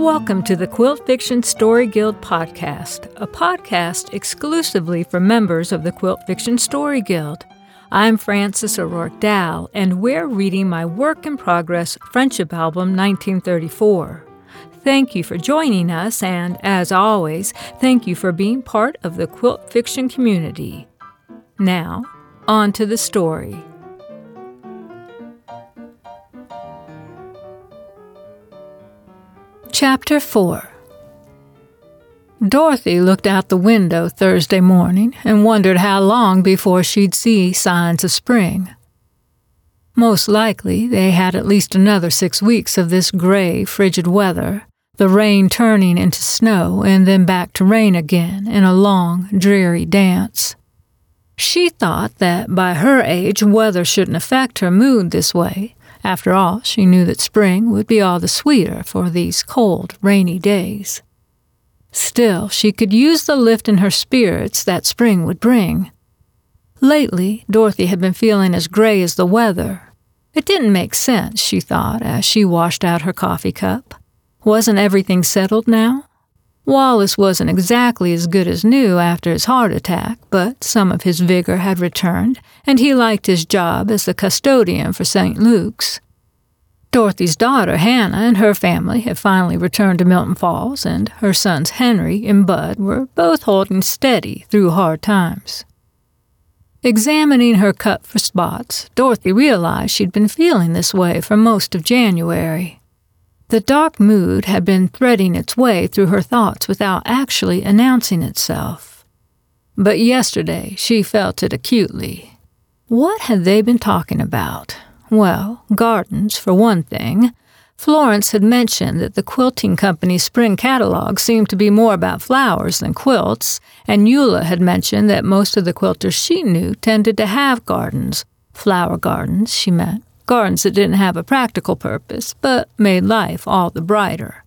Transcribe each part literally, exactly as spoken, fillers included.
Welcome to the Quilt Fiction Story Guild podcast, a podcast exclusively for members of the Quilt Fiction Story Guild. I'm Frances O'Rourke Dow, and we're reading my work-in-progress friendship album, nineteen thirty-four. Thank you for joining us, and as always, thank you for being part of the quilt fiction community. Now, on to the story. Chapter four. Dorothy looked out the window Thursday morning and wondered how long before she'd see signs of spring. Most likely, they had at least another six weeks of this gray, frigid weather, the rain turning into snow and then back to rain again in a long, dreary dance. She thought that by her age, weather shouldn't affect her mood this way. After all, she knew that spring would be all the sweeter for these cold, rainy days. Still, she could use the lift in her spirits that spring would bring. Lately, Dorothy had been feeling as gray as the weather. It didn't make sense, she thought, as she washed out her coffee cup. Wasn't everything settled now? Wallace wasn't exactly as good as new after his heart attack, but some of his vigor had returned, and he liked his job as the custodian for Saint Luke's. Dorothy's daughter, Hannah, and her family had finally returned to Milton Falls, and her sons Henry and Bud were both holding steady through hard times. Examining her cup for spots, Dorothy realized she'd been feeling this way for most of January. The dark mood had been threading its way through her thoughts without actually announcing itself. But yesterday she felt it acutely. What had they been talking about? Well, gardens, for one thing. Florence had mentioned that the quilting company's spring catalog seemed to be more about flowers than quilts, and Eula had mentioned that most of the quilters she knew tended to have gardens. Flower gardens, she meant. Gardens that didn't have a practical purpose, but made life all the brighter.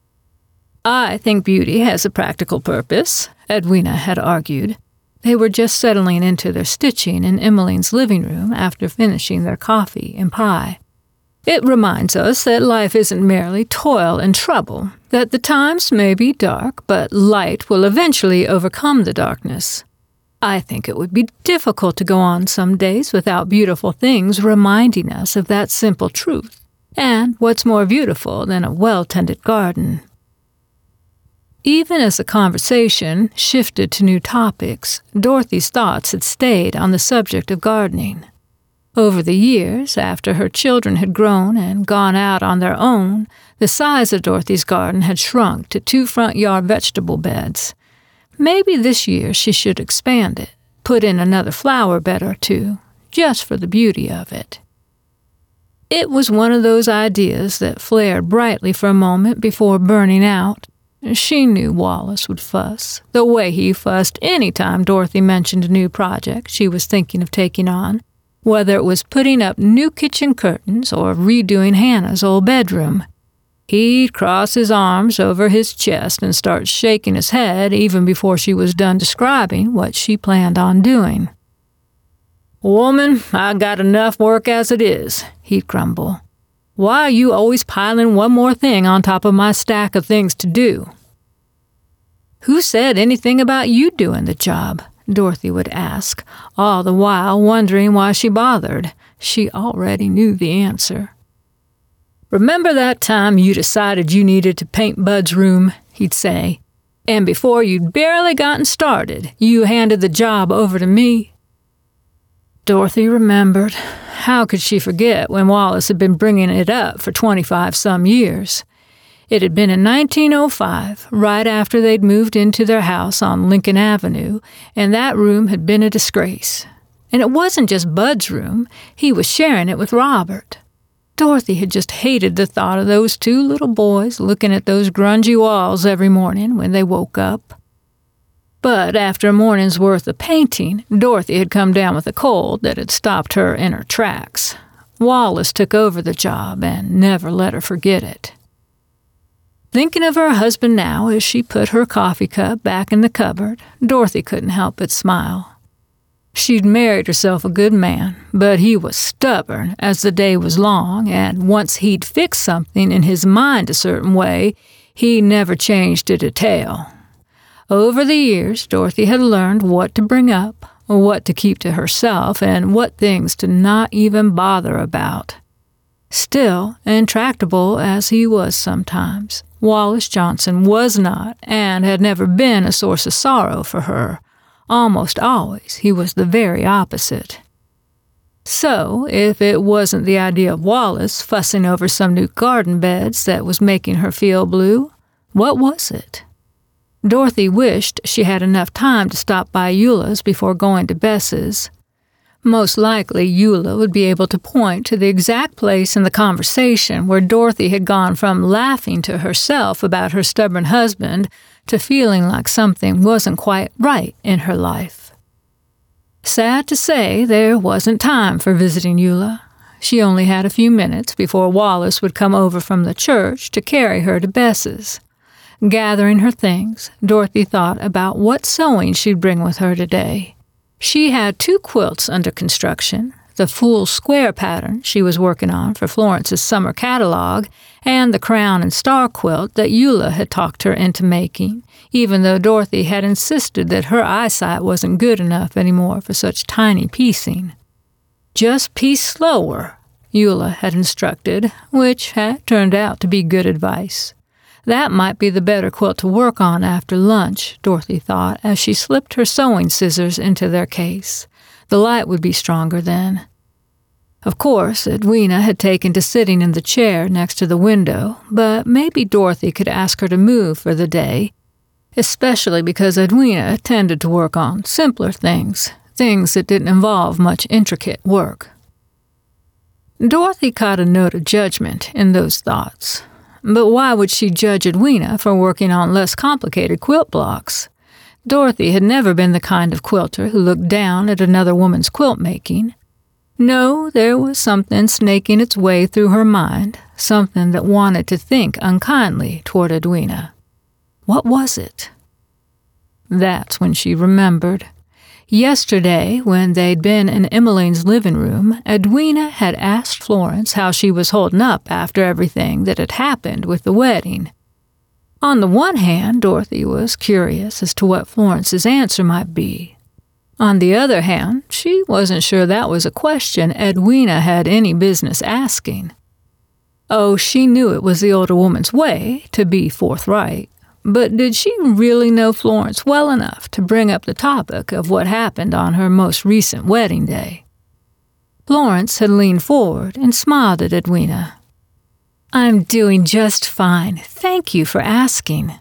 I think beauty has a practical purpose, Edwina had argued. They were just settling into their stitching in Emmeline's living room after finishing their coffee and pie. It reminds us that life isn't merely toil and trouble, that the times may be dark, but light will eventually overcome the darkness. I think it would be difficult to go on some days without beautiful things reminding us of that simple truth. And what's more beautiful than a well-tended garden? Even as the conversation shifted to new topics, Dorothy's thoughts had stayed on the subject of gardening. Over the years, after her children had grown and gone out on their own, the size of Dorothy's garden had shrunk to two front-yard vegetable beds. Maybe this year she should expand it, put in another flower bed or two, just for the beauty of it. It was one of those ideas that flared brightly for a moment before burning out. She knew Wallace would fuss, the way he fussed any time Dorothy mentioned a new project she was thinking of taking on, whether it was putting up new kitchen curtains or redoing Hannah's old bedroom. He'd cross his arms over his chest and start shaking his head even before she was done describing what she planned on doing. "Woman, I got enough work as it is," he'd grumble. "Why are you always piling one more thing on top of my stack of things to do?" "Who said anything about you doing the job?" Dorothy would ask, all the while wondering why she bothered. She already knew the answer. "Remember that time you decided you needed to paint Bud's room?" he'd say. "And before you'd barely gotten started, you handed the job over to me?" Dorothy remembered. How could she forget when Wallace had been bringing it up for twenty-five some years? It had been in nineteen oh five, right after they'd moved into their house on Lincoln Avenue, and that room had been a disgrace. And it wasn't just Bud's room. He was sharing it with Robert. Dorothy had just hated the thought of those two little boys looking at those grungy walls every morning when they woke up. But after a morning's worth of painting, Dorothy had come down with a cold that had stopped her in her tracks. Wallace took over the job and never let her forget it. Thinking of her husband now as she put her coffee cup back in the cupboard, Dorothy couldn't help but smile. She'd married herself a good man, but he was stubborn as the day was long, and once he'd fixed something in his mind a certain way, He never changed a detail. Over the years, Dorothy had learned what to bring up, what to keep to herself, and what things to not even bother about. Still, intractable as he was sometimes, Wallace Johnson was not and had never been a source of sorrow for her. Almost always, he was the very opposite. So, if it wasn't the idea of Wallace fussing over some new garden beds that was making her feel blue, what was it? Dorothy wished she had enough time to stop by Eula's before going to Bess's. Most likely, Eula would be able to point to the exact place in the conversation where Dorothy had gone from laughing to herself about her stubborn husband to feeling like something wasn't quite right in her life. Sad to say, there wasn't time for visiting Eula. She only had a few minutes before Wallace would come over from the church to carry her to Bess's. Gathering her things, Dorothy thought about what sewing she'd bring with her today. She had two quilts under construction, the full square pattern she was working on for Florence's summer catalog, and the crown and star quilt that Eula had talked her into making, even though Dorothy had insisted that her eyesight wasn't good enough anymore for such tiny piecing. Just piece slower, Eula had instructed, which had turned out to be good advice. That might be the better quilt to work on after lunch, Dorothy thought, as she slipped her sewing scissors into their case. The light would be stronger then. Of course, Edwina had taken to sitting in the chair next to the window, but maybe Dorothy could ask her to move for the day, especially because Edwina tended to work on simpler things, things that didn't involve much intricate work. Dorothy caught a note of judgment in those thoughts. But why would she judge Edwina for working on less complicated quilt blocks? Dorothy had never been the kind of quilter who looked down at another woman's quilt making. No, there was something snaking its way through her mind, something that wanted to think unkindly toward Edwina. What was it? That's when she remembered. Yesterday, when they'd been in Emmeline's living room, Edwina had asked Florence how she was holding up after everything that had happened with the wedding. On the one hand, Dorothy was curious as to what Florence's answer might be. On the other hand, she wasn't sure that was a question Edwina had any business asking. Oh, she knew it was the older woman's way to be forthright. But did she really know Florence well enough to bring up the topic of what happened on her most recent wedding day? Florence had leaned forward and smiled at Edwina. "I'm doing just fine. Thank you for asking."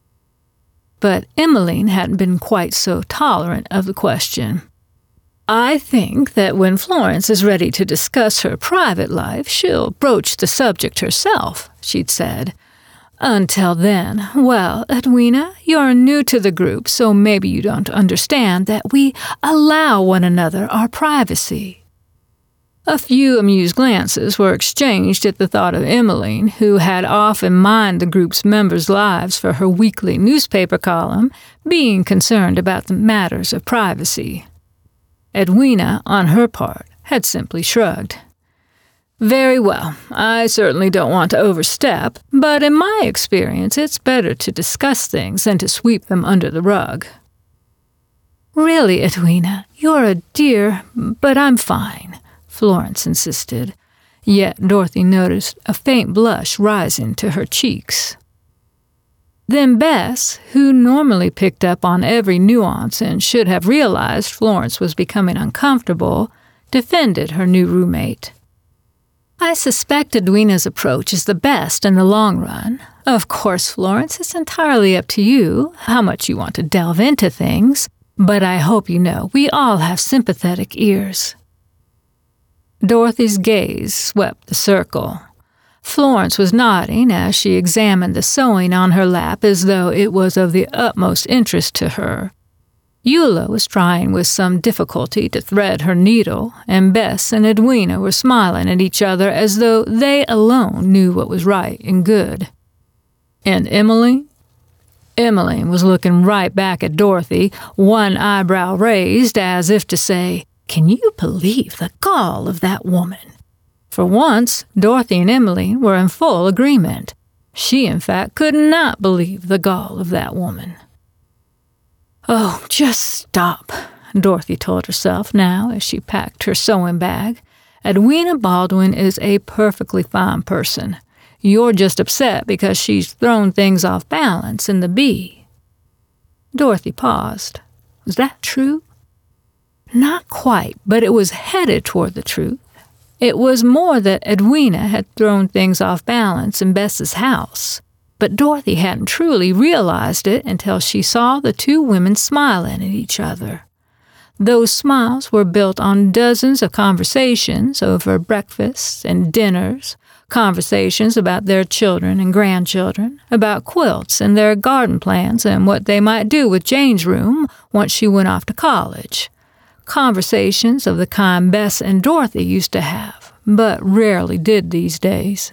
But Emmeline hadn't been quite so tolerant of the question. "I think that when Florence is ready to discuss her private life, she'll broach the subject herself," she'd said. "Until then, well, Edwina, you're new to the group, so maybe you don't understand that we allow one another our privacy." A few amused glances were exchanged at the thought of Emmeline, who had often mined the group's members' lives for her weekly newspaper column, being concerned about the matters of privacy. Edwina, on her part, had simply shrugged. "Very well, I certainly don't want to overstep, but in my experience it's better to discuss things than to sweep them under the rug." "Really, Edwina, you're a dear, but I'm fine," Florence insisted. Yet Dorothy noticed a faint blush rising to her cheeks. Then Bess, who normally picked up on every nuance and should have realized Florence was becoming uncomfortable, defended her new roommate. "I suspect Edwina's approach is the best in the long run. Of course, Florence, it's entirely up to you how much you want to delve into things, but I hope you know we all have sympathetic ears." Dorothy's gaze swept the circle. Florence was nodding as she examined the sewing on her lap as though it was of the utmost interest to her. Eula was trying with some difficulty to thread her needle, and Bess and Edwina were smiling at each other as though they alone knew what was right and good. And Emmeline? Emmeline was looking right back at Dorothy, one eyebrow raised as if to say, "Can you believe the gall of that woman?" For once, Dorothy and Emmeline were in full agreement. She, in fact, could not believe the gall of that woman. "Oh, just stop," Dorothy told herself now as she packed her sewing bag. "Edwina Baldwin is a perfectly fine person. You're just upset because she's thrown things off balance in the bee." Dorothy paused. Was that true? Not quite, but it was headed toward the truth. It was more that Edwina had thrown things off balance in Bess's house, but Dorothy hadn't truly realized it until she saw the two women smiling at each other. Those smiles were built on dozens of conversations over breakfasts and dinners, conversations about their children and grandchildren, about quilts and their garden plans and what they might do with Jane's room once she went off to college. Conversations of the kind Bess and Dorothy used to have, but rarely did these days.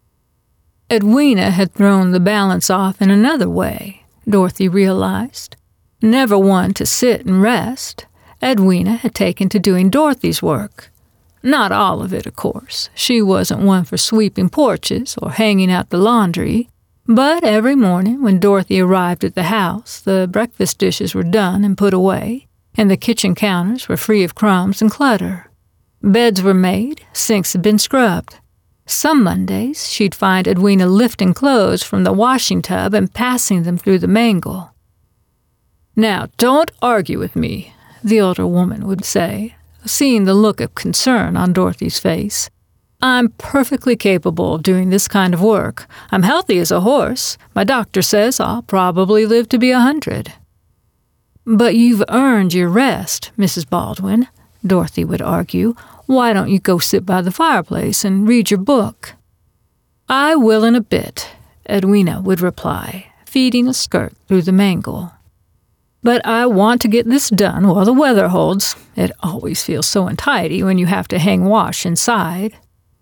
Edwina had thrown the balance off in another way, Dorothy realized. Never one to sit and rest, Edwina had taken to doing Dorothy's work. Not all of it, of course. She wasn't one for sweeping porches or hanging out the laundry, but every morning when Dorothy arrived at the house, the breakfast dishes were done and put away, and the kitchen counters were free of crumbs and clutter. Beds were made, sinks had been scrubbed. Some Mondays, she'd find Edwina lifting clothes from the washing tub and passing them through the mangle. "Now, don't argue with me," the older woman would say, seeing the look of concern on Dorothy's face. "I'm perfectly capable of doing this kind of work. I'm healthy as a horse. My doctor says I'll probably live to be a hundred." "But you've earned your rest, Missus Baldwin," Dorothy would argue. "Why don't you go sit by the fireplace and read your book?" "I will in a bit," Edwina would reply, feeding a skirt through the mangle. "But I want to get this done while the weather holds. It always feels so untidy when you have to hang wash inside."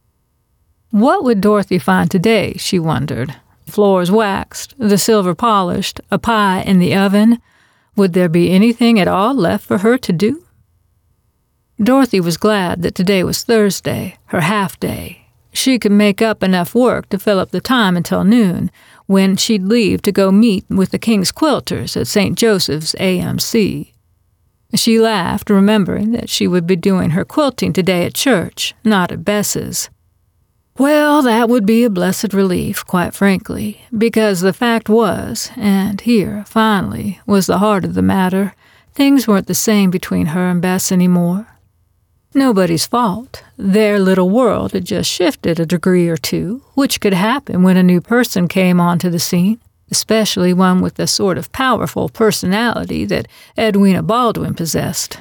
What would Dorothy find today, she wondered? Floors waxed, the silver polished, a pie in the oven. Would there be anything at all left for her to do? Dorothy was glad that today was Thursday, her half-day. She could make up enough work to fill up the time until noon, when she'd leave to go meet with the King's Quilters at Saint Joseph's A M C. She laughed, remembering that she would be doing her quilting today at church, not at Bess's. Well, that would be a blessed relief, quite frankly, because the fact was, and here, finally, was the heart of the matter, things weren't the same between her and Bess anymore. Nobody's fault. Their little world had just shifted a degree or two, which could happen when a new person came onto the scene, especially one with the sort of powerful personality that Edwina Baldwin possessed.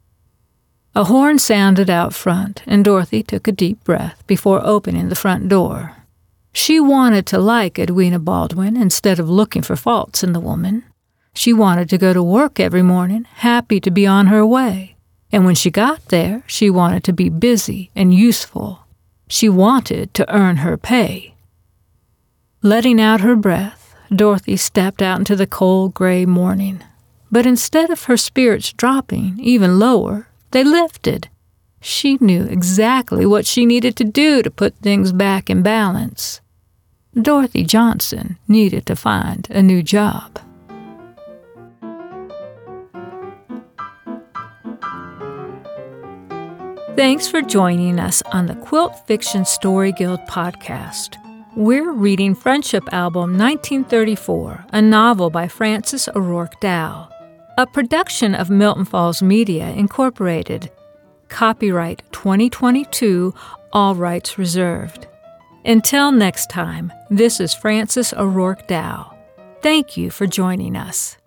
A horn sounded out front, and Dorothy took a deep breath before opening the front door. She wanted to like Edwina Baldwin instead of looking for faults in the woman. She wanted to go to work every morning, happy to be on her way. And when she got there, she wanted to be busy and useful. She wanted to earn her pay. Letting out her breath, Dorothy stepped out into the cold gray morning. But instead of her spirits dropping even lower, they lifted. She knew exactly what she needed to do to put things back in balance. Dorothy Johnson needed to find a new job. Thanks for joining us on the Quilt Fiction Story Guild podcast. We're reading Friendship Album nineteen thirty-four, a novel by Frances O'Rourke Dow, a production of Milton Falls Media, Incorporated. Copyright twenty twenty-two, all rights reserved. Until next time, this is Frances O'Rourke Dow. Thank you for joining us.